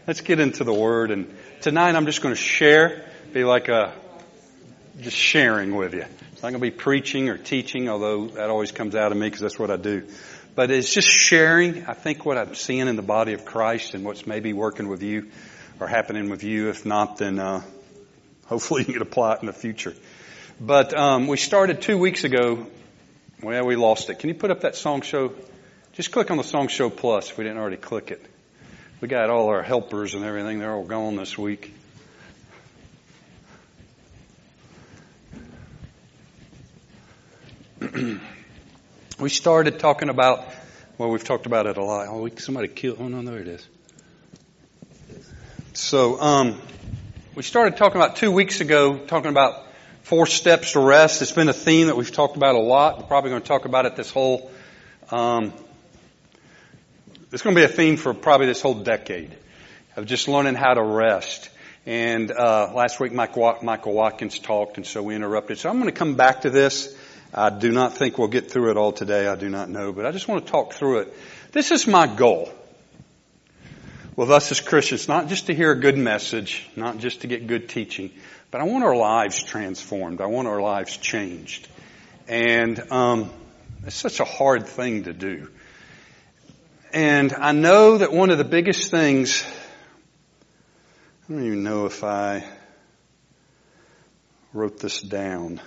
Let's get into the Word. And tonight I'm just going to share, be like just sharing with you. It's not going to be preaching or teaching, although that always comes out of me because that's what I do. But it's just sharing, I think, what I'm seeing in the body of Christ and what's maybe working with you or happening with you. If not, then hopefully you can apply it in the future. But we started 2 weeks ago. Well, we lost it. Can you put up that Song Show? Just click on the Song Show Plus if we didn't already click it. We got all our helpers and everything. They're all gone this week. We started talking about, well, we've talked about it a lot. Oh, somebody killed, oh no, there it is. So, we started talking about 2 weeks ago, talking about 4 steps to rest. It's been a theme that we've talked about a lot. We're probably going to talk about it this whole, it's going to be a theme for probably this whole decade of just learning how to rest. And last week Michael Watkins talked, and so we interrupted. So I'm going to come back to this. I do not think we'll get through it all today. I do not know, but I just want to talk through it. This is my goal with us as Christians, not just to hear a good message, not just to get good teaching, but I want our lives transformed. I want our lives changed. And it's such a hard thing to do. And I know that one of the biggest things, I don't even know if I wrote this down.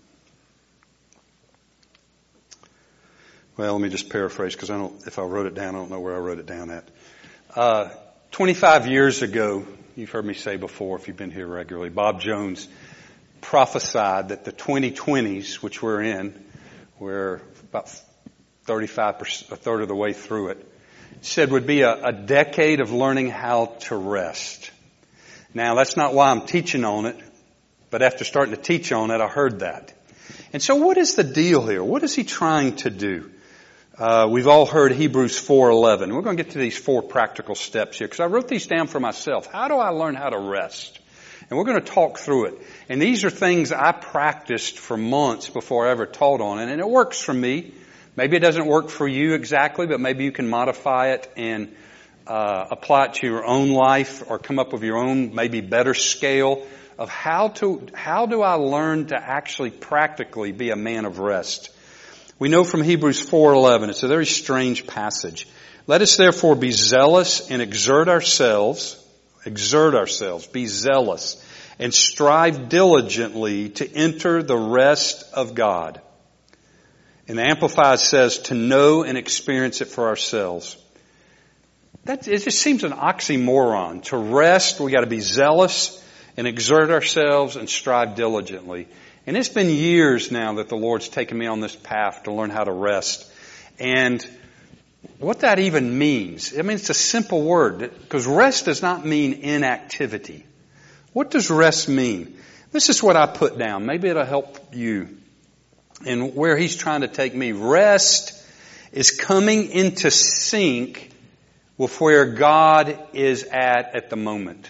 Well, let me just paraphrase because if I wrote it down, I don't know where I wrote it down at. 25 years ago, you've heard me say before if you've been here regularly, Bob Jones prophesied that the 2020s, which we're in, we're about 35%, a third of the way through it, said would be a decade of learning how to rest. Now, that's not why I'm teaching on it, but after starting to teach on it, I heard that. And so what is the deal here? What is he trying to do? We've all heard Hebrews 4:11. We're going to get to these 4 practical steps here because I wrote these down for myself. How do I learn how to rest? And we're going to talk through it. And these are things I practiced for months before I ever taught on it. And it works for me. Maybe it doesn't work for you exactly, but maybe you can modify it and apply it to your own life or come up with your own maybe better scale of how do I learn to actually practically be a man of rest. We know from Hebrews 4:11, it's a very strange passage. Let us therefore be zealous and exert ourselves, be zealous, and strive diligently to enter the rest of God. And the Amplified says to know and experience it for ourselves. It just seems an oxymoron. To rest, we got to be zealous and exert ourselves and strive diligently. And it's been years now that the Lord's taken me on this path to learn how to rest. And what that even means, I mean, it's a simple word because rest does not mean inactivity. What does rest mean? This is what I put down. Maybe it'll help you. And where he's trying to take me, rest is coming into sync with where God is at the moment.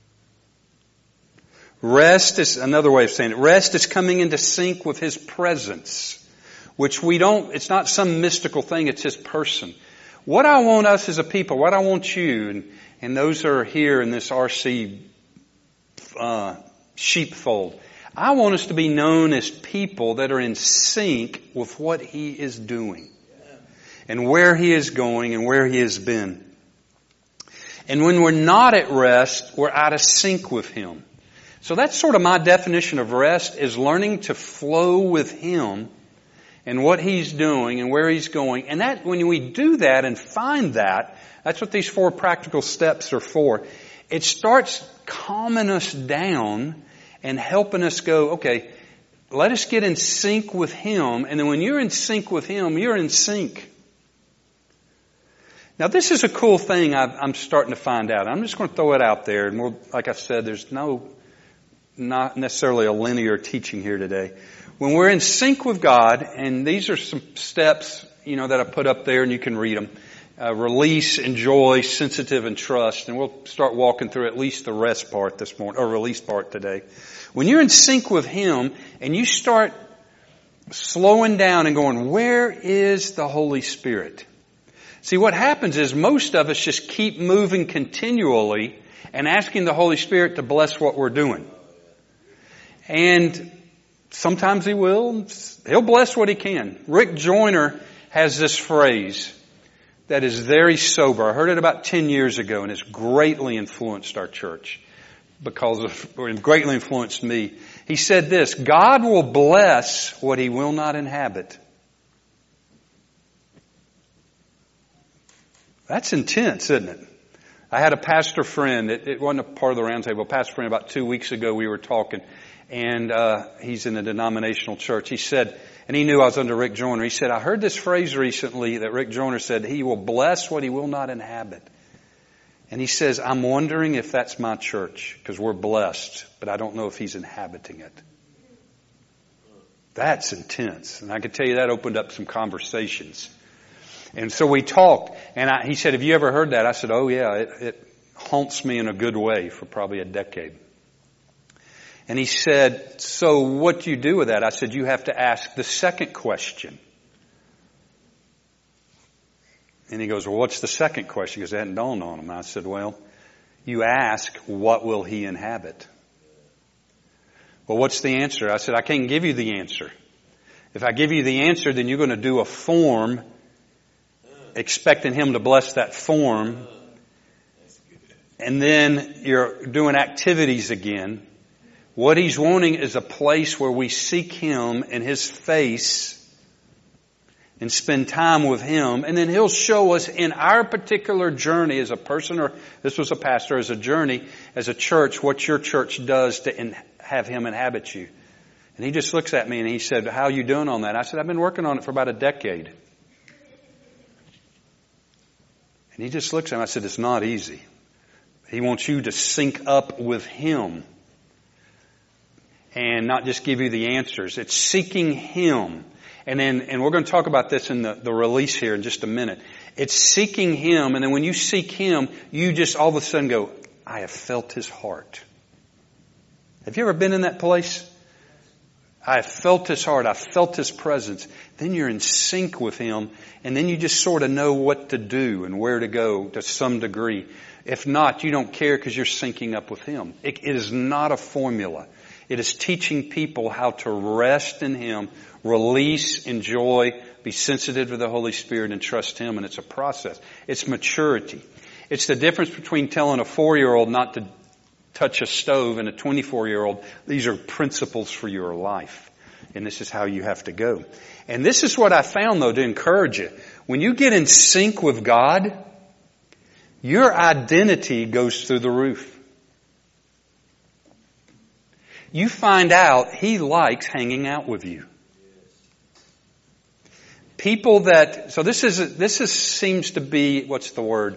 Rest is another way of saying it. Rest is coming into sync with His presence, which it's not some mystical thing, it's His person. What I want us as a people, what I want you, and those that are here in this RC sheepfold, I want us to be known as people that are in sync with what He is doing and where He is going and where He has been. And when we're not at rest, we're out of sync with Him. So that's sort of my definition of rest, is learning to flow with Him and what He's doing and where He's going. And that, when we do that and find that, that's what these 4 practical steps are for. It starts calming us down and helping us go, okay, let us get in sync with Him. And then when you're in sync with Him, you're in sync. Now this is a cool thing I'm starting to find out. I'm just going to throw it out there. And like I said, there's not necessarily a linear teaching here today. When we're in sync with God, and these are some steps, that I put up there and you can read them. Release, enjoy, sensitive, and trust. And we'll start walking through at least the rest part this morning, or release part today. When you're in sync with Him and you start slowing down and going, where is the Holy Spirit? See, what happens is most of us just keep moving continually and asking the Holy Spirit to bless what we're doing. And sometimes He will. He'll bless what He can. Rick Joyner has this phrase that is very sober. I heard it about 10 years ago, and it's greatly influenced our church or it greatly influenced me. He said this: God will bless what He will not inhabit. That's intense, isn't it? I had a pastor friend. It wasn't a part of the roundtable. A pastor friend about 2 weeks ago, we were talking, and he's in a denominational church. He said, and he knew I was under Rick Joyner. He said, I heard this phrase recently that Rick Joyner said, He will bless what He will not inhabit. And he says, I'm wondering if that's my church, because we're blessed, but I don't know if He's inhabiting it. That's intense. And I can tell you that opened up some conversations. And so we talked, and he said, have you ever heard that? I said, oh yeah, it haunts me in a good way for probably a decade. And he said, so what do you do with that? I said, you have to ask the second question. And he goes, well, what's the second question? Because it hadn't dawned on him. And I said, well, you ask, what will He inhabit? Well, what's the answer? I said, I can't give you the answer. If I give you the answer, then you're going to do a form expecting Him to bless that form. And then you're doing activities again. What He's wanting is a place where we seek Him in His face and spend time with Him. And then He'll show us in our particular journey as a person, or this was a pastor, as a journey, as a church, what your church does to have Him inhabit you. And he just looks at me and he said, how are you doing on that? I said, I've been working on it for about a decade. And he just looks at me. I said, it's not easy. He wants you to sync up with Him and not just give you the answers. It's seeking Him. And we're going to talk about this in the release here in just a minute. It's seeking Him, and then when you seek Him, you just all of a sudden go, I have felt His heart. Have you ever been in that place? I have felt His heart. I felt His presence. Then you're in sync with Him, and then you just sort of know what to do and where to go to some degree. If not, you don't care because you're syncing up with Him. It is not a formula. It is teaching people how to rest in Him, release, enjoy, be sensitive to the Holy Spirit, and trust Him. And it's a process. It's maturity. It's the difference between telling a 4-year-old not to touch a stove and a 24-year-old. These are principles for your life. And this is how you have to go. And this is what I found, though, to encourage you. When you get in sync with God, your identity goes through the roof. You find out He likes hanging out with you. People that, so this seems to be, what's the word?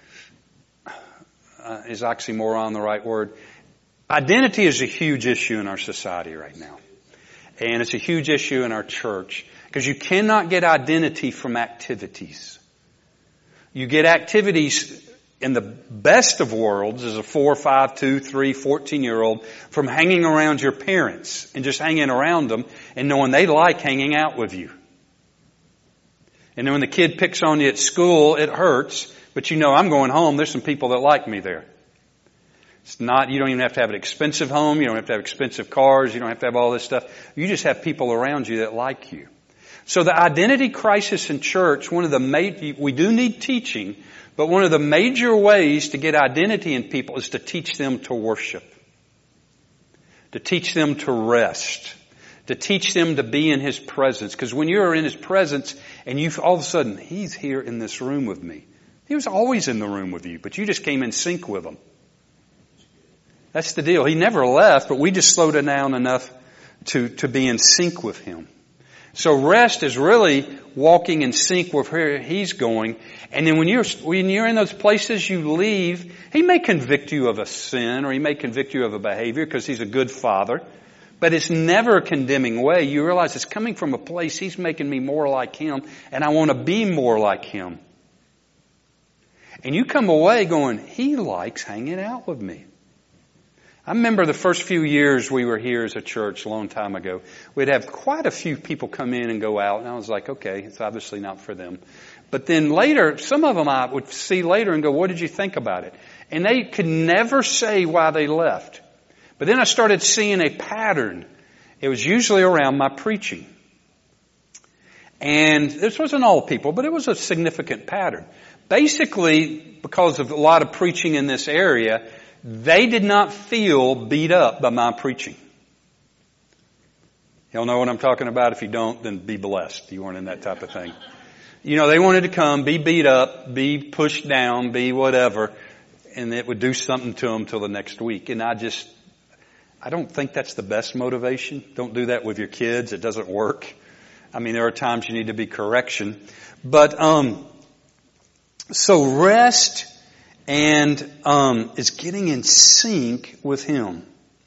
Is oxymoron the right word? Identity is a huge issue in our society right now. And it's a huge issue in our church. Because you cannot get identity from activities. You get activities in the best of worlds as a 4, 5, 2, 3, 14-year-old from hanging around your parents and just hanging around them and knowing they like hanging out with you. And then when the kid picks on you at school, it hurts, but you know I'm going home. There's some people that like me there. It's not, you don't even have to have an expensive home. You don't have to have expensive cars. You don't have to have all this stuff. You just have people around you that like you. So the identity crisis in church, we do need teaching, but one of the major ways to get identity in people is to teach them to worship. To teach them to rest. To teach them to be in His presence. Because when you're in His presence and all of a sudden, He's here in this room with me. He was always in the room with you, but you just came in sync with Him. That's the deal. He never left, but we just slowed it down enough to be in sync with Him. So rest is really walking in sync with where He's going. And then when you're in those places, you leave. He may convict you of a sin, or He may convict you of a behavior because He's a good Father. But it's never a condemning way. You realize it's coming from a place He's making me more like Him, and I want to be more like Him. And you come away going, He likes hanging out with me. I remember the first few years we were here as a church a long time ago. We'd have quite a few people come in and go out, and I was like, okay, it's obviously not for them. But then later, some of them I would see later and go, what did you think about it? And they could never say why they left. But then I started seeing a pattern. It was usually around my preaching. And this wasn't all people, but it was a significant pattern. Basically, because of a lot of preaching in this area, they did not feel beat up by my preaching. Y'all know what I'm talking about? If you don't, then be blessed. You weren't in that type of thing. You know, they wanted to come, be beat up, be pushed down, be whatever, and it would do something to them till the next week. And I don't think that's the best motivation. Don't do that with your kids. It doesn't work. I mean, there are times you need to be correction. But, so rest and, is getting in sync with Him.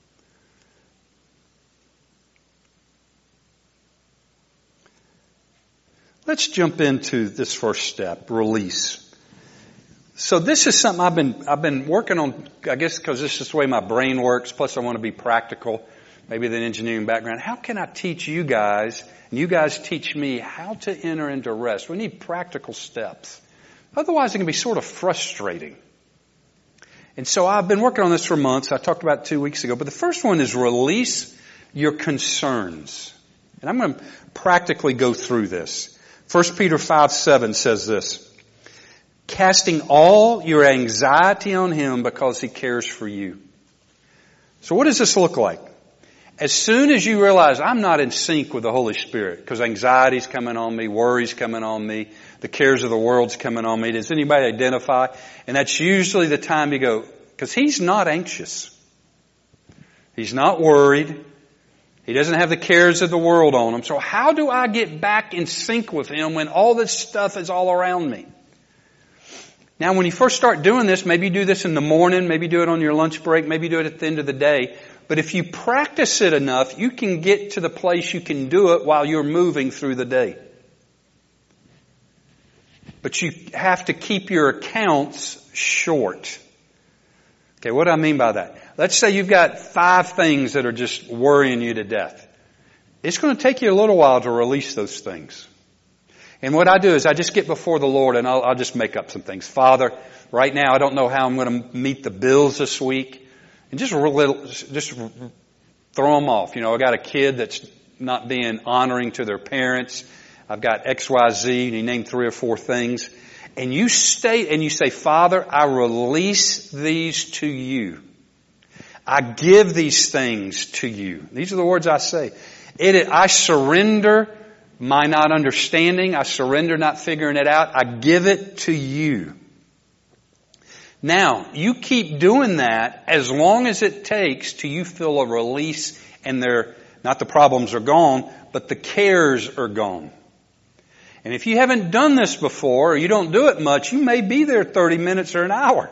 Let's jump into this first step, release. So this is something I've been working on, I guess because this is the way my brain works, plus I want to be practical, maybe the engineering background. How can I teach you guys, and you guys teach me how to enter into rest? We need practical steps. Otherwise it can be sort of frustrating. And so I've been working on this for months. I talked about it 2 weeks ago. But the first one is release your concerns. And I'm going to practically go through this. 1 Peter 5:7 says this, casting all your anxiety on Him because He cares for you. So what does this look like? As soon as you realize I'm not in sync with the Holy Spirit because anxiety's coming on me, worry's coming on me, the cares of the world's coming on me, does anybody identify? And that's usually the time you go, because He's not anxious. He's not worried. He doesn't have the cares of the world on Him. So how do I get back in sync with Him when all this stuff is all around me? Now, when you first start doing this, maybe you do this in the morning, maybe do it on your lunch break, maybe do it at the end of the day. But if you practice it enough, you can get to the place you can do it while you're moving through the day. But you have to keep your accounts short. Okay, what do I mean by that? Let's say you've got 5 things that are just worrying you to death. It's going to take you a little while to release those things. And what I do is I just get before the Lord and I'll just make up some things. Father, right now I don't know how I'm going to meet the bills this week. And just throw them off. You know, I got a kid that's not being honoring to their parents. I've got XYZ, and you name 3 or 4 things. And you stay and you say, Father, I release these to you. I give these things to you. These are the words I say. I surrender my not understanding. I surrender not figuring it out. I give it to you. Now, you keep doing that as long as it takes till you feel a release and not the problems are gone, but the cares are gone. And if you haven't done this before, or you don't do it much, you may be there 30 minutes or an hour.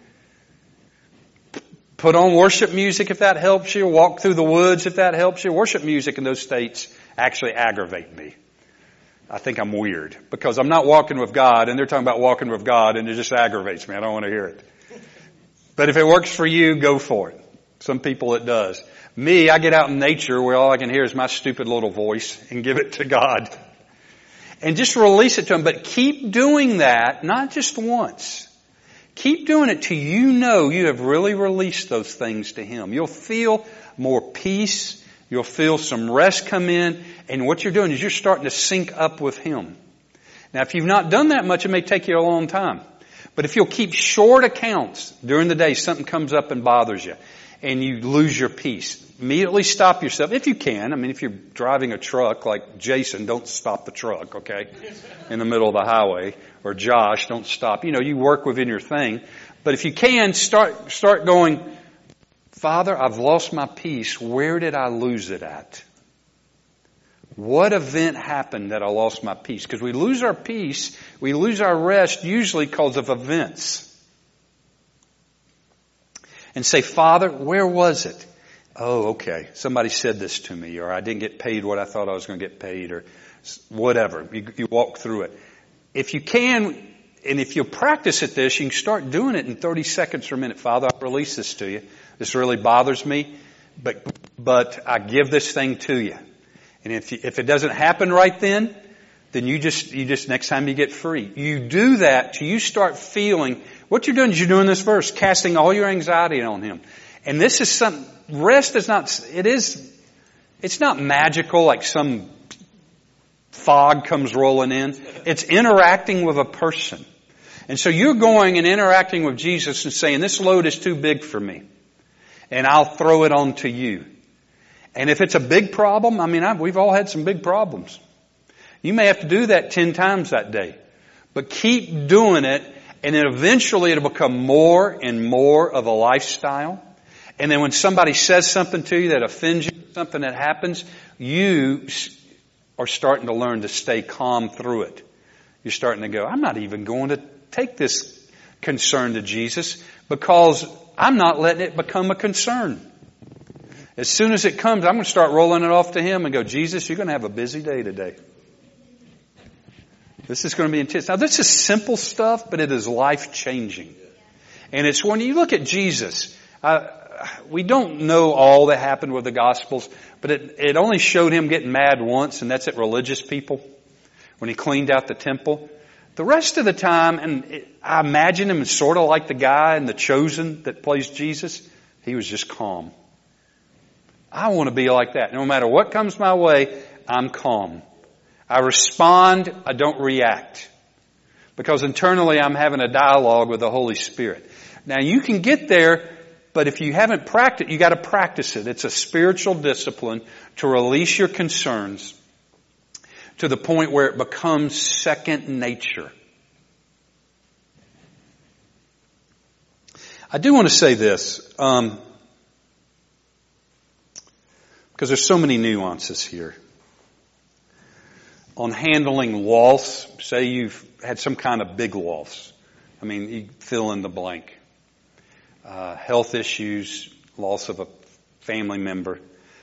Put on worship music if that helps you. Walk through the woods if that helps you. Worship music in those states actually aggravate me. I think I'm weird because I'm not walking with God and they're talking about walking with God and it just aggravates me. I don't want to hear it. But if it works for you, go for it. Some people it does. Me, I get out in nature where all I can hear is my stupid little voice and give it to God. And just release it to Him. But keep doing that, not just once. Keep doing it till you know you have really released those things to Him. You'll feel more peace. You'll feel some rest come in. And what you're doing is you're starting to sync up with Him. Now, if you've not done that much, it may take you a long time. But if you'll keep short accounts during the day, something comes up and bothers you, and you lose your peace, immediately stop yourself, if you can. I mean, if you're driving a truck like Jason, don't stop the truck, okay, in the middle of the highway. Or Josh, don't stop. You know, you work within your thing. But if you can, start going, Father, I've lost my peace. Where did I lose it at? What event happened that I lost my peace? Because we lose our peace, we lose our rest usually because of events. And say, Father, where was it? Oh, okay. Somebody said this to me, or I didn't get paid what I thought I was going to get paid, or whatever. You walk through it. If you can, and if you practice at this, you can start doing it in 30 seconds or a minute. Father, I release this to you. This really bothers me, but I give this thing to you. And if it doesn't happen right then, then you just next time you get free. You do that till you start feeling, what you're doing is you're doing this verse, casting all your anxiety on Him. And this is rest is not, it's not magical like some fog comes rolling in. It's interacting with a person. And so you're going and interacting with Jesus and saying, this load is too big for me. And I'll throw it on to you. And if it's a big problem, we've all had some big problems. You may have to do that 10 times that day. But keep doing it, and then eventually it'll become more and more of a lifestyle. And then when somebody says something to you that offends you, something that happens, you are starting to learn to stay calm through it. You're starting to go, I'm not even going to take this concern to Jesus because I'm not letting it become a concern. As soon as it comes, I'm going to start rolling it off to Him and go, Jesus, you're going to have a busy day today. This is going to be intense. Now, this is simple stuff, but it is life-changing. And it's when you look at Jesus, we don't know all that happened with the Gospels, but it only showed Him getting mad once, and that's at religious people, when He cleaned out the temple. The rest of the time, and I imagine Him as sort of like the guy in The Chosen that plays Jesus, He was just calm. I want to be like that. No matter what comes my way, I'm calm. I respond, I don't react. Because internally I'm having a dialogue with the Holy Spirit. Now you can get there, but if you haven't practiced, you got to practice it. It's a spiritual discipline to release your concerns to the point where it becomes second nature. I do want to say this, because there's so many nuances here. On handling loss, say you've had some kind of big loss. You fill in the blank. Health issues, loss of a family member.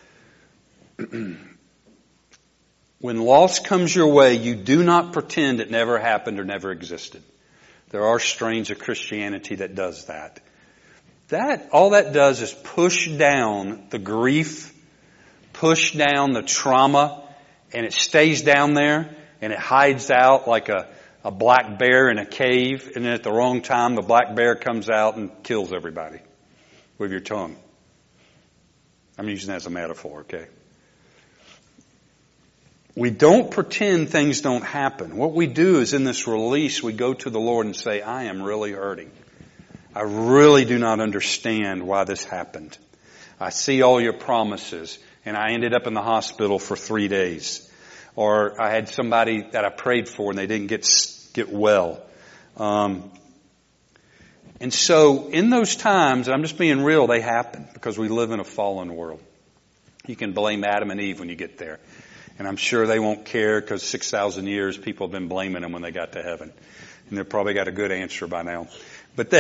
When loss comes your way, you do not pretend it never happened or never existed. There are strains of Christianity that does that. All that does is push down the grief, push down the trauma, and it stays down there, and it hides out like a black bear in a cave, and then at the wrong time, the black bear comes out and kills everybody with your tongue. I'm using that as a metaphor, okay? We don't pretend things don't happen. What we do is in this release, we go to the Lord and say, I am really hurting. I really do not understand why this happened. I see all your promises, and I ended up in the hospital for 3 days. Or I had somebody that I prayed for and they didn't get well. And so in those times, I'm just being real, they happen because we live in a fallen world. You can blame Adam and Eve when you get there. And I'm sure they won't care because 6,000 years people have been blaming them when they got to heaven. And they've probably got a good answer by now. But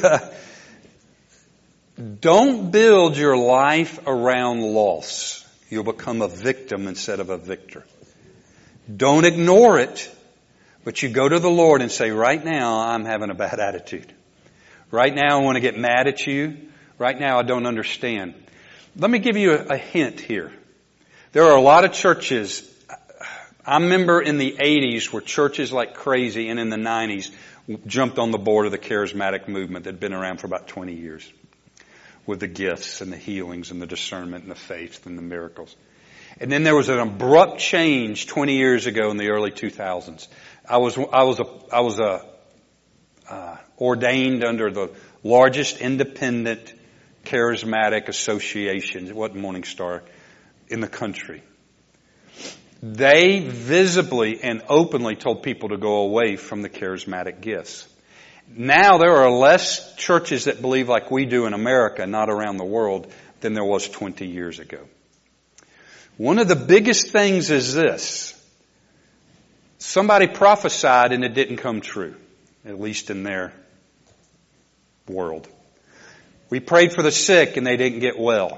don't build your life around loss. You'll become a victim instead of a victor. Don't ignore it, but you go to the Lord and say, right now I'm having a bad attitude. Right now I want to get mad at you. Right now I don't understand. Let me give you a hint here. There are a lot of churches. I remember in the 80s where churches like crazy, and in the 90s jumped on the board of the charismatic movement that had been around for about 20 years with the gifts and the healings and the discernment and the faith and the miracles. And then there was an abrupt change 20 years ago in the early 2000s. I was ordained under the largest independent charismatic association. It wasn't Morning Star in the country. They visibly and openly told people to go away from the charismatic gifts. Now there are less churches that believe like we do in America, not around the world, than there was 20 years ago. One of the biggest things is this. Somebody prophesied and it didn't come true, at least in their world. We prayed for the sick and they didn't get well.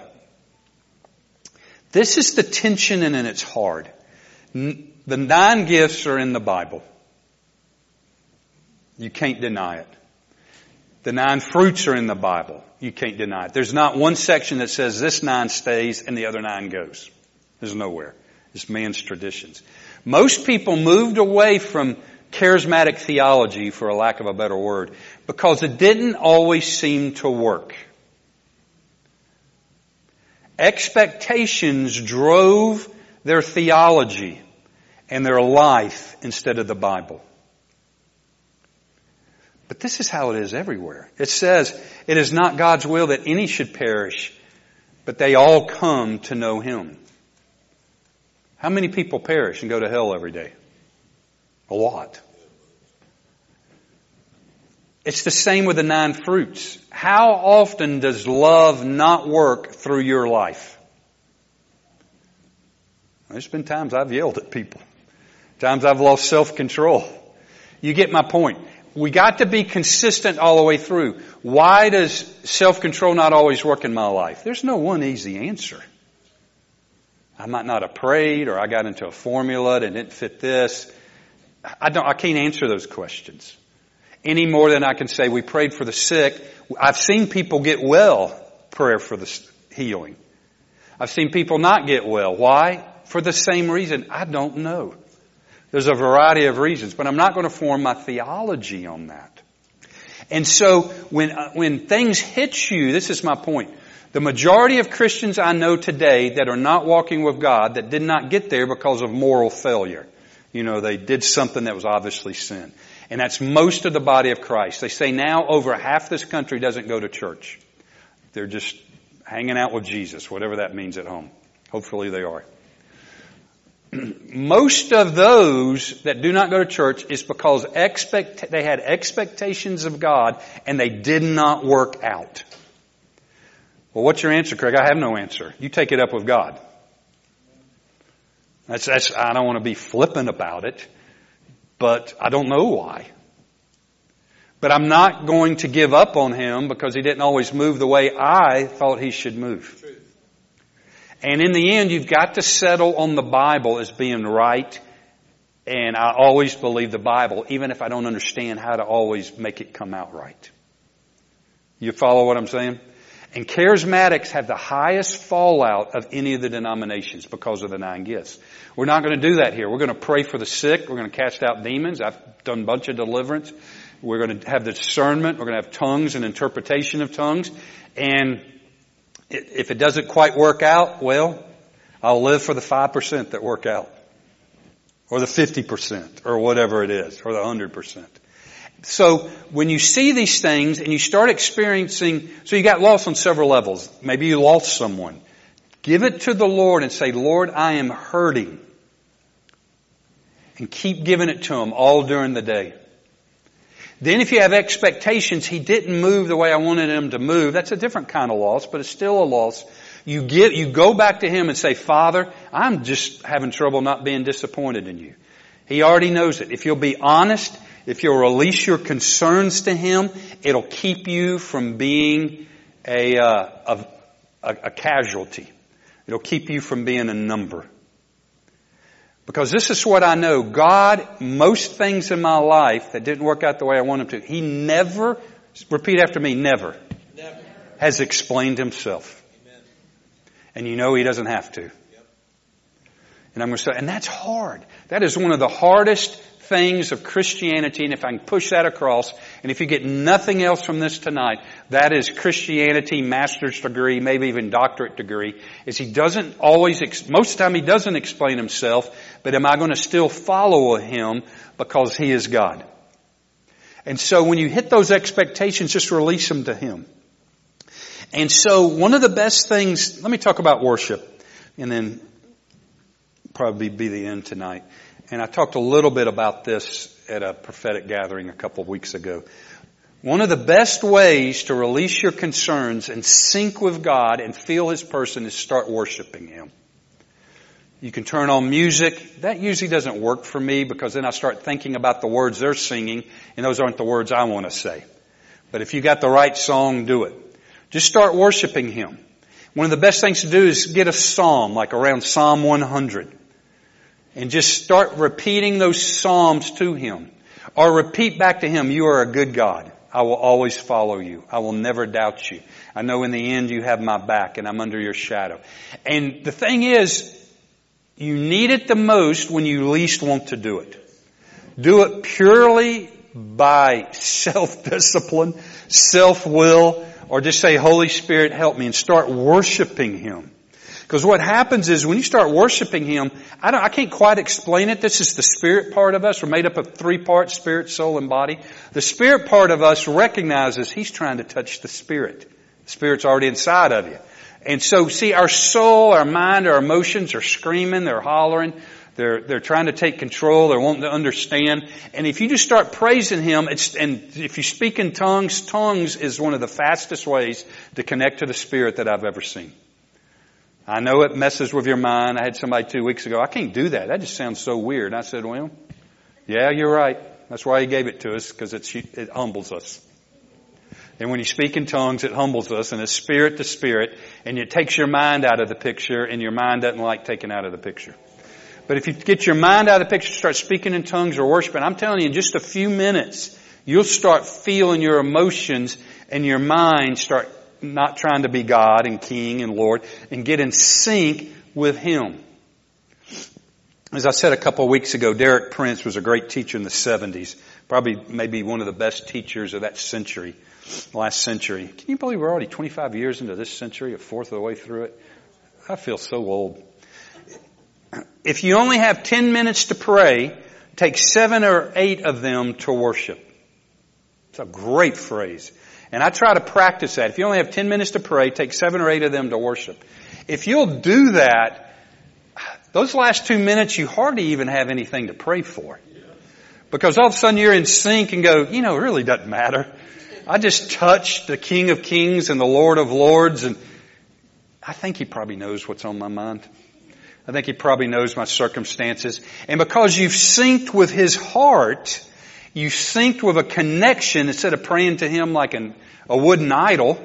This is the tension and it's hard. The 9 gifts are in the Bible. You can't deny it. The 9 fruits are in the Bible. You can't deny it. There's not one section that says this 9 stays and the other 9 goes. There's nowhere. It's man's traditions. Most people moved away from charismatic theology, for a lack of a better word, because it didn't always seem to work. Expectations drove their theology and their life instead of the Bible. But this is how it is everywhere. It says, it is not God's will that any should perish, but they all come to know Him. How many people perish and go to hell every day? A lot. It's the same with the 9 fruits. How often does love not work through your life? There's been times I've yelled at people. Times I've lost self-control. You get my point. We got to be consistent all the way through. Why does self-control not always work in my life? There's no one easy answer. I might not have prayed, or I got into a formula that didn't fit this. I can't answer those questions. Any more than I can say we prayed for the sick. I've seen people get well, prayer for the healing. I've seen people not get well. Why? For the same reason. I don't know. There's a variety of reasons, but I'm not going to form my theology on that. And so when things hit you, this is my point. The majority of Christians I know today that are not walking with God, that did not get there because of moral failure. You know, they did something that was obviously sin. And that's most of the body of Christ. They say now over half this country doesn't go to church. They're just hanging out with Jesus, whatever that means at home. Hopefully they are. Most of those that do not go to church is because they had expectations of God and they did not work out. Well, what's your answer, Craig? I have no answer. You take it up with God. I don't want to be flippant about it, but I don't know why. But I'm not going to give up on Him because He didn't always move the way I thought He should move. And in the end, you've got to settle on the Bible as being right. And I always believe the Bible, even if I don't understand how to always make it come out right. You follow what I'm saying? And charismatics have the highest fallout of any of the denominations because of the 9 gifts. We're not going to do that here. We're going to pray for the sick. We're going to cast out demons. I've done a bunch of deliverance. We're going to have the discernment. We're going to have tongues and interpretation of tongues. And if it doesn't quite work out, well, I'll live for the 5% that work out. Or the 50%, or whatever it is, or the 100%. So when you see these things and you start experiencing, so you got lost on several levels. Maybe you lost someone. Give it to the Lord and say, Lord, I am hurting. And keep giving it to Him all during the day. Then if you have expectations, He didn't move the way I wanted Him to move. That's a different kind of loss, but it's still a loss. You go back to Him and say, Father, I'm just having trouble not being disappointed in You. He already knows it. If you'll be honest, if you'll release your concerns to Him, it'll keep you from being a casualty. It'll keep you from being a number. Because this is what I know. God, most things in my life that didn't work out the way I wanted Him to, He never, repeat after me, never, has explained Himself. Amen. And you know He doesn't have to. Yep. And I'm going to say, and that's hard. That is one of the hardest things of Christianity, and if I can push that across, and if you get nothing else from this tonight, that is Christianity, master's degree, maybe even doctorate degree, is He doesn't always, most of the time He doesn't explain Himself, but am I going to still follow Him because He is God? And so when you hit those expectations, just release them to Him. And so one of the best things, let me talk about worship, and then probably be the end tonight. And I talked a little bit about this at a prophetic gathering a couple of weeks ago. One of the best ways to release your concerns and sync with God and feel His person is start worshiping Him. You can turn on music. That usually doesn't work for me because then I start thinking about the words they're singing, and those aren't the words I want to say. But if you got the right song, do it. Just start worshiping Him. One of the best things to do is get a psalm, like around Psalm 100. And just start repeating those psalms to Him. Or repeat back to Him, You are a good God. I will always follow You. I will never doubt You. I know in the end You have my back and I'm under Your shadow. And the thing is, You need it the most when you least want to do it. Do it purely by self-discipline, self-will, or just say, Holy Spirit, help me, and start worshiping Him. Because what happens is when you start worshiping Him, I can't quite explain it. This is the spirit part of us. We're made up of 3 parts, spirit, soul, and body. The spirit part of us recognizes He's trying to touch the spirit. The spirit's already inside of you. And so, see, our soul, our mind, our emotions are screaming, they're hollering, they're trying to take control, they're wanting to understand. And if you just start praising Him, and if you speak in tongues, tongues is one of the fastest ways to connect to the Spirit that I've ever seen. I know it messes with your mind. I had somebody 2 weeks ago, I can't do that. That just sounds so weird. And I said, well, yeah, you're right. That's why He gave it to us, because it humbles us. And when you speak in tongues, it humbles us, and it's spirit to spirit, and it takes your mind out of the picture, and your mind doesn't like taken out of the picture. But if you get your mind out of the picture, start speaking in tongues or worshiping, I'm telling you, in just a few minutes, you'll start feeling your emotions, and your mind start not trying to be God and King and Lord, and get in sync with Him. As I said a couple of weeks ago, Derek Prince was a great teacher in the 70s, probably maybe one of the best teachers of that century. Last century. Can you believe we're already 25 years into this century, a fourth of the way through it? I feel so old. If you only have 10 minutes to pray, take 7 or 8 of them to worship. It's a great phrase. And I try to practice that. If you only have 10 minutes to pray, take 7 or 8 of them to worship. If you'll do that, those last 2 minutes, you hardly even have anything to pray for. Because all of a sudden you're in sync and go, it really doesn't matter. I just touched the King of Kings and the Lord of Lords, and I think He probably knows what's on my mind. I think He probably knows my circumstances. And because you've synced with His heart, you synced with a connection instead of praying to Him like a wooden idol.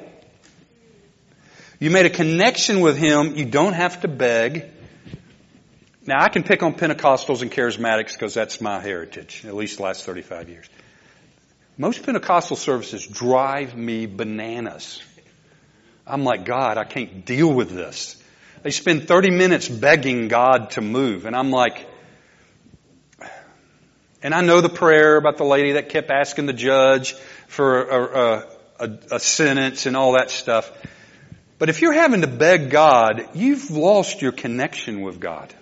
You made a connection with Him. You don't have to beg. Now, I can pick on Pentecostals and Charismatics because that's my heritage, at least the last 35 years. Most Pentecostal services drive me bananas. I'm like, God, I can't deal with this. They spend 30 minutes begging God to move. And I'm like, and I know the prayer about the lady that kept asking the judge for a sentence and all that stuff. But if you're having to beg God, you've lost your connection with God.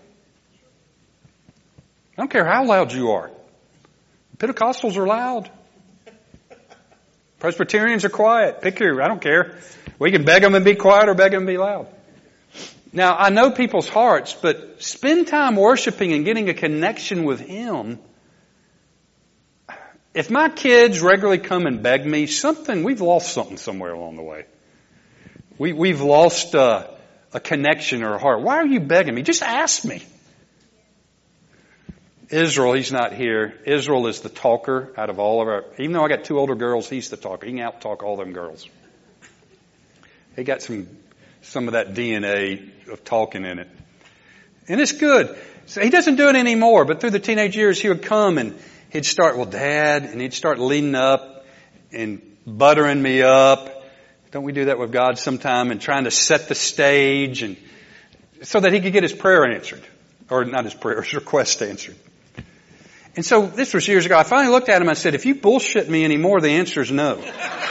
I don't care how loud you are. Pentecostals are loud. Presbyterians are quiet. I don't care. We can beg them and be quiet or beg them and be loud. Now, I know people's hearts, but spend time worshiping and getting a connection with Him. If my kids regularly come and beg me, we've lost something somewhere along the way. We've lost a connection or a heart. Why are you begging me? Just ask me. Israel, he's not here. Israel is the talker out of all of our, even though I got 2 older girls, he's the talker. He can out-talk all them girls. He got some of that DNA of talking in it. And it's good. So he doesn't do it anymore, but through the teenage years, he would come and he'd start, well, Dad, and he'd start leading up and buttering me up. Don't we do that with God sometime? And trying to set the stage and so that he could get his prayer answered. Or not his prayer, his request answered. And so this was years ago. I finally looked at him and I said, if you bullshit me anymore, the answer is no.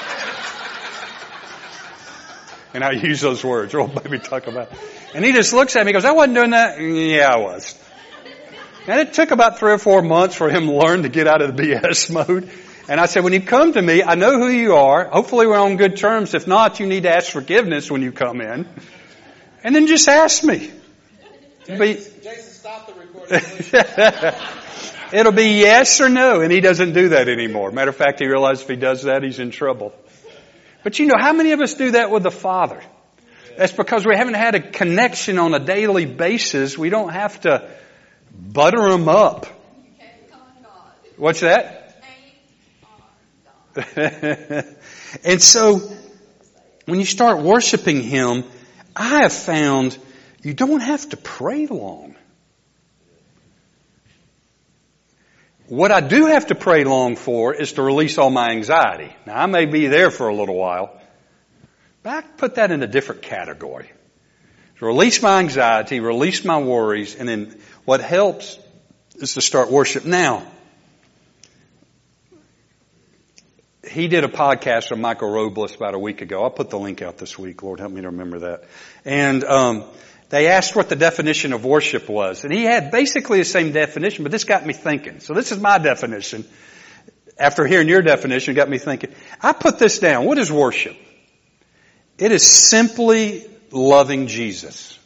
And I use those words. Old baby talk about it. And he just looks at me and goes, I wasn't doing that. Yeah, I was. And it took about 3 or 4 months for him to learn to get out of the BS mode. And I said, when you come to me, I know who you are. Hopefully we're on good terms. If not, you need to ask forgiveness when you come in. And then just ask me. Jason, stop the recording. It'll be yes or no, and he doesn't do that anymore. Matter of fact, he realizes if he does that, he's in trouble. But how many of us do that with the Father? That's because we haven't had a connection on a daily basis. We don't have to butter him up. What's that? And so, when you start worshiping Him, I have found you don't have to pray long. What I do have to pray long for is to release all my anxiety. Now, I may be there for a little while, but I put that in a different category. Release my anxiety, release my worries, and then what helps is to start worship. Now, he did a podcast with Michael Robles about a week ago. I'll put the link out this week. Lord, help me to remember that. And they asked what the definition of worship was. And he had basically the same definition, but this got me thinking. So this is my definition. After hearing your definition, it got me thinking. I put this down. What is worship? It is simply loving Jesus.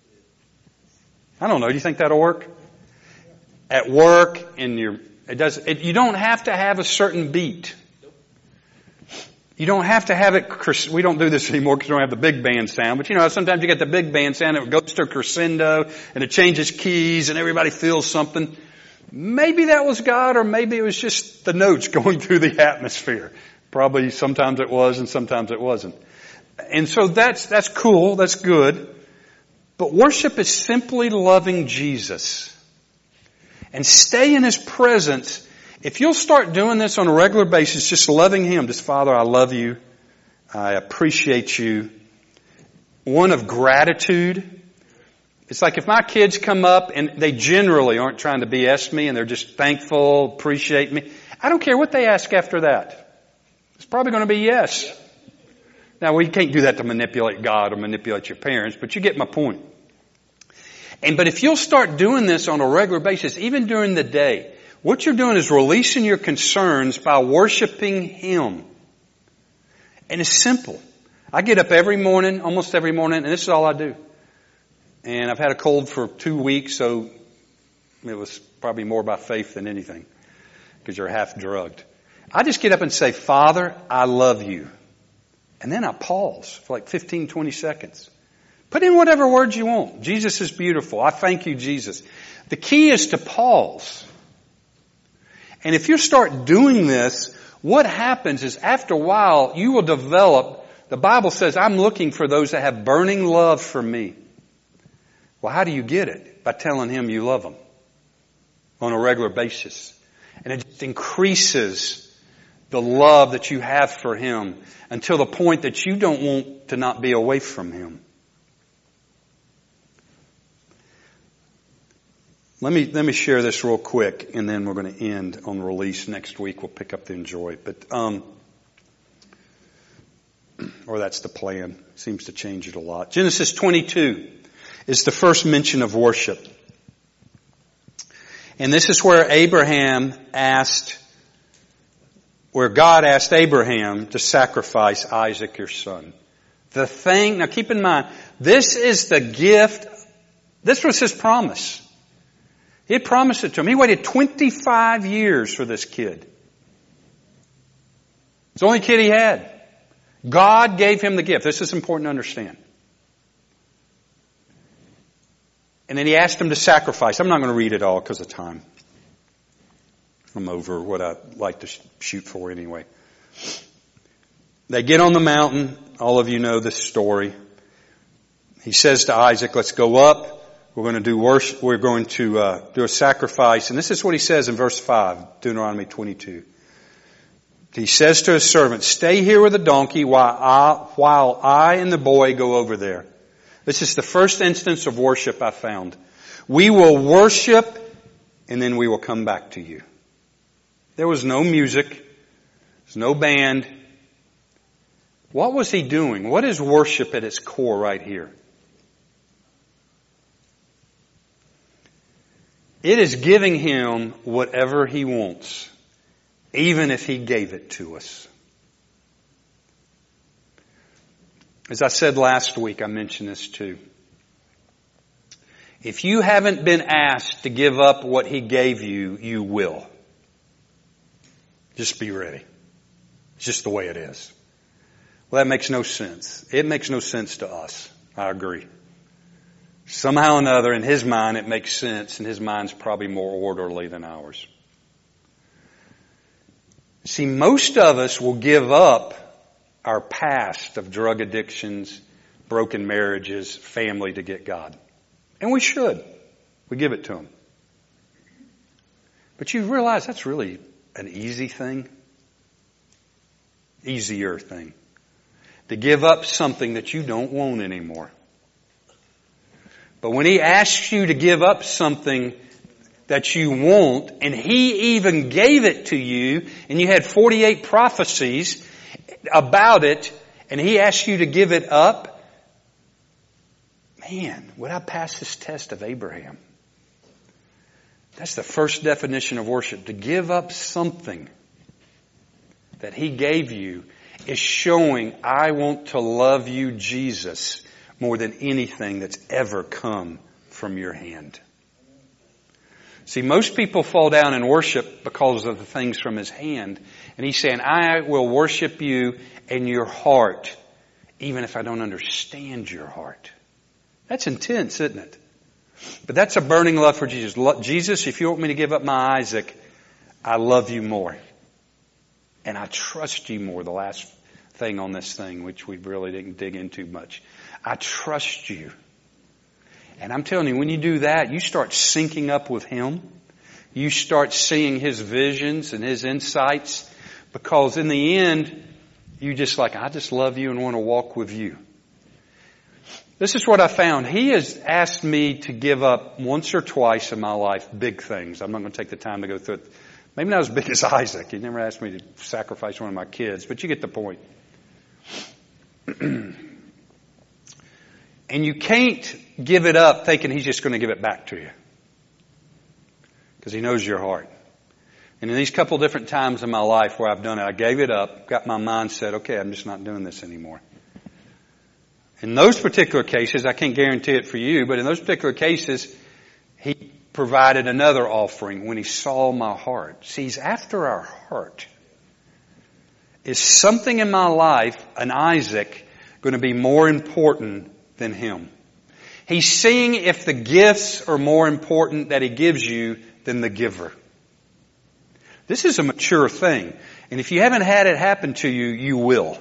I don't know. Do you think that'll work? At work, you don't have to have a certain beat. You don't have to have it, we don't do this anymore because we don't have the big band sound, but sometimes you get the big band sound and it goes to a crescendo and it changes keys and everybody feels something. Maybe that was God or maybe it was just the notes going through the atmosphere. Probably sometimes it was and sometimes it wasn't. And so that's cool, that's good. But worship is simply loving Jesus. And stay in His presence. If you'll start doing this on a regular basis, just loving Him, just Father, I love you. I appreciate you. One of gratitude. It's like if my kids come up and they generally aren't trying to BS me and they're just thankful, appreciate me. I don't care what they ask after that. It's probably going to be yes. Now we can't do that to manipulate God or manipulate your parents, but you get my point. But if you'll start doing this on a regular basis, even during the day, what you're doing is releasing your concerns by worshiping Him. And it's simple. I get up every morning, almost every morning, and this is all I do. And I've had a cold for 2 weeks, so it was probably more by faith than anything, because you're half drugged. I just get up and say, Father, I love you. And then I pause for like 15, 20 seconds. Put in whatever words you want. Jesus is beautiful. I thank you, Jesus. The key is to pause. And if you start doing this, what happens is after a while, you will develop, the Bible says, I'm looking for those that have burning love for me. Well, how do you get it? By telling Him you love Him on a regular basis. And it just increases the love that you have for Him until the point that you don't want to not be away from Him. Let me share this real quick, and then we're going to end on release. Next week we'll pick up the enjoy. But or that's the plan. Seems to change it a lot. Genesis 22 is the first mention of worship. And this is where God asked Abraham to sacrifice Isaac, your son. Now keep in mind, this is the gift, this was his promise. He had promised it to him. He waited 25 years for this kid. It's the only kid he had. God gave him the gift. This is important to understand. And then He asked him to sacrifice. I'm not going to read it all because of time. I'm over what I like to shoot for anyway. They get on the mountain. All of you know this story. He says to Isaac, let's go up. We're going to do worship. We're going to do a sacrifice. And this is what he says in verse 5, Deuteronomy 22. He says to his servant, stay here with the donkey while I and the boy go over there. This is the first instance of worship I found. We will worship and then we will come back to you. There was no music. There's no band. What was he doing? What is worship at its core right here? It is giving Him whatever He wants, even if He gave it to us. As I said last week, I mentioned this too. If you haven't been asked to give up what He gave you, you will. Just be ready. It's just the way it is. Well, that makes no sense. It makes no sense to us. I agree. Somehow or another, in His mind, it makes sense, and His mind's probably more orderly than ours. See, most of us will give up our past of drug addictions, broken marriages, family to get God. And we should. We give it to Him. But you realize that's really an easy thing. Easier thing. To give up something that you don't want anymore. But when He asks you to give up something that you want, and He even gave it to you, and you had 48 prophecies about it, and He asked you to give it up, man, would I pass this test of Abraham? That's the first definition of worship. To give up something that He gave you is showing, I want to love you, Jesus, more than anything that's ever come from your hand. See, most people fall down in worship because of the things from His hand. And He's saying, I will worship you in your heart, even if I don't understand your heart. That's intense, isn't it? But that's a burning love for Jesus. Jesus, if you want me to give up my Isaac, I love you more. And I trust you more. The last thing on this thing, which we really didn't dig into much. I trust you. And I'm telling you, when you do that, you start syncing up with Him. You start seeing His visions and His insights. Because in the end, you just like, I just love you and want to walk with you. This is what I found. He has asked me to give up once or twice in my life big things. I'm not going to take the time to go through it. Maybe not as big as Isaac. He never asked me to sacrifice one of my kids, but you get the point. And you can't give it up thinking He's just going to give it back to you. Because He knows your heart. And in these couple different times in my life where I've done it, I gave it up, got my mindset, okay, I'm just not doing this anymore. In those particular cases, I can't guarantee it for you, but in those particular cases, He provided another offering when He saw my heart. See, He's after our heart. Is something in my life, an Isaac, going to be more important than Him? He's seeing if the gifts are more important that He gives you than the giver. This is a mature thing. And if you haven't had it happen to you, you will.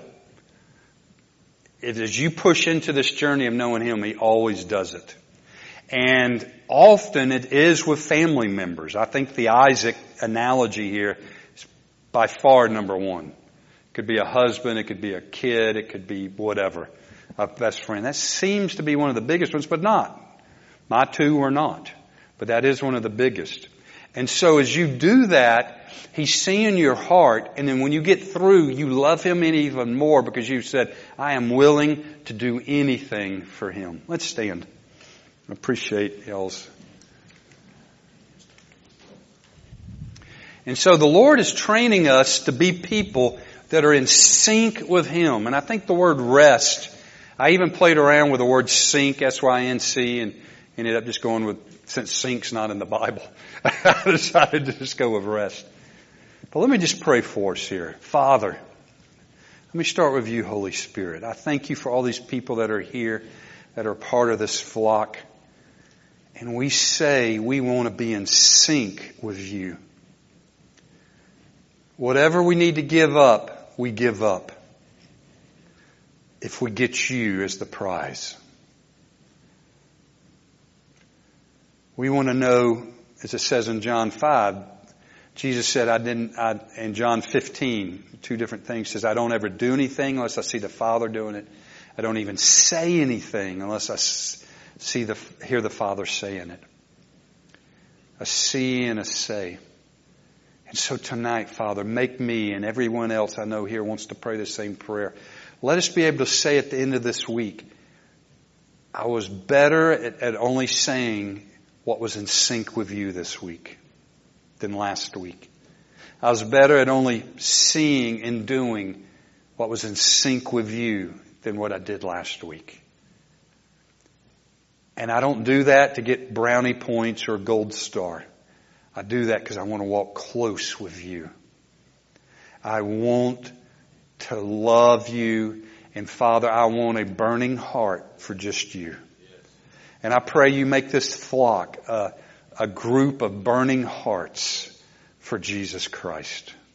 As you push into this journey of knowing Him, He always does it. And often it is with family members. I think the Isaac analogy here is by far number one. It could be a husband, it could be a kid, it could be whatever. A best friend. That seems to be one of the biggest ones, but not. My two are not. But that is one of the biggest. And so as you do that, He's seeing your heart, and then when you get through, you love Him even more because you've said, I am willing to do anything for Him. Let's stand. I appreciate y'all's. And so the Lord is training us to be people that are in sync with Him. And I think the word rest, I even played around with the word sync, S-Y-N-C, and ended up just going with, since sync's not in the Bible, I decided to just go with rest. But let me just pray for us here. Father, let me start with you, Holy Spirit. I thank you for all these people that are here, that are part of this flock. And we say we want to be in sync with you. Whatever we need to give up, we give up. If we get you as the prize. We want to know, as it says in John 5, Jesus said, in John 15, two different things, says, I don't ever do anything unless I see the Father doing it. I don't even say anything unless I hear the Father saying it. A see and a say. And so tonight, Father, make me and everyone else I know here wants to pray the same prayer. Let us be able to say at the end of this week, I was better at only saying what was in sync with you this week than last week. I was better at only seeing and doing what was in sync with you than what I did last week. And I don't do that to get brownie points or a gold star. I do that because I want to walk close with you. I want to love you. And Father, I want a burning heart for just you. And I pray you make this flock a group of burning hearts for Jesus Christ.